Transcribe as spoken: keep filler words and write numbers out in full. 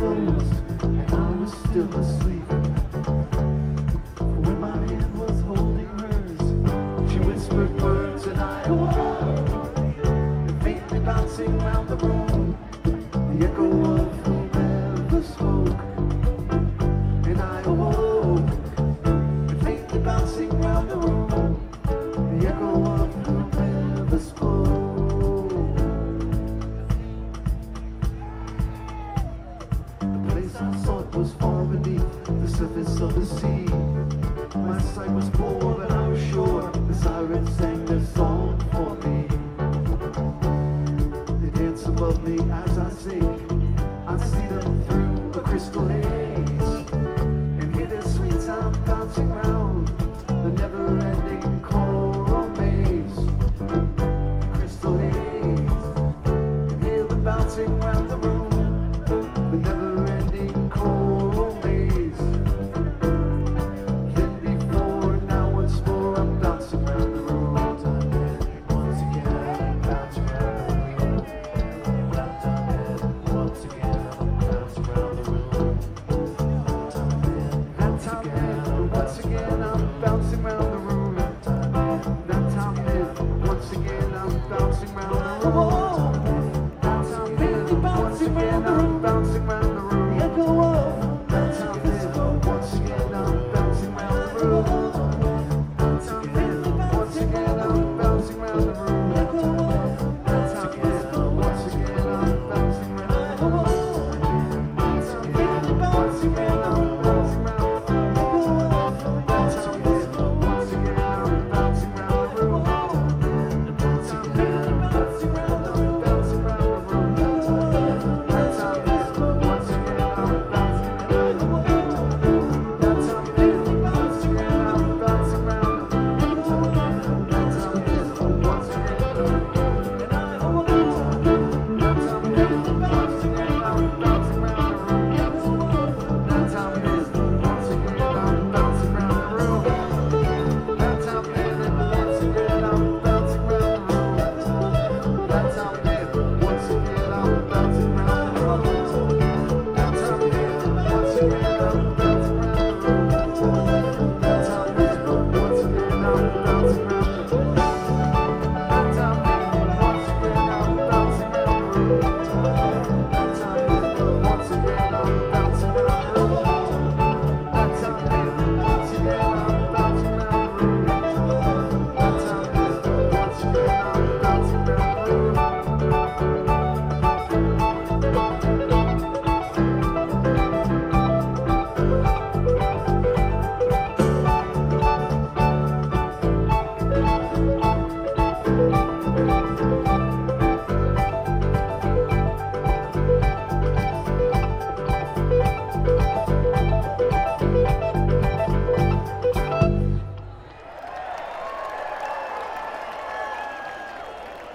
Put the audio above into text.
closed, and I was still asleep. When my hand was holding hers, she whispered words and I awoke, and faintly bouncing round the room, the echo of whomever spoke. And I awoke, and faintly bouncing round the room, the echo of whomever spoke. I sought was far beneath the surface of the sea. My sight was poor, but I was sure the sirens sang their song for me. They dance above me as I sing. I see them through a crystal haze, and hear their sweet sound bouncing round.